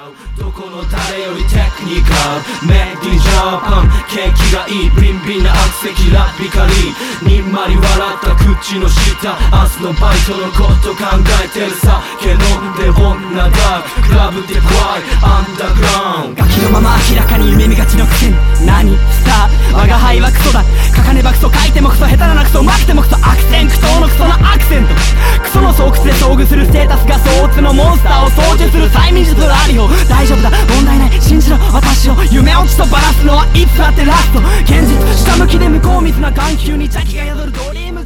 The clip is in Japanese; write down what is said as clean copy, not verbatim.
どこの誰よりテクニカルメイディジャパン景気がいいビンビンな悪石ラビカリにんまり笑った口の下明日のバイトのこと考えてるさ酒飲んで女ダーククラブで怖いアンダーグラウンドガキのまま明らかに夢見がちのくせに何スター我が輩はクソだ書かねばクソ書いてもクソ下手なクソまくてもクソ悪戦苦闘のクソのアクセントクソの巣窟で遭遇するステータスが相打のモンスターを操縦する催眠術のラリオ大丈夫だ問題ない信じろ私を夢落ちとバラすのはいつだってラスト現実下向きで向こう水な眼球に邪気が宿るドリーム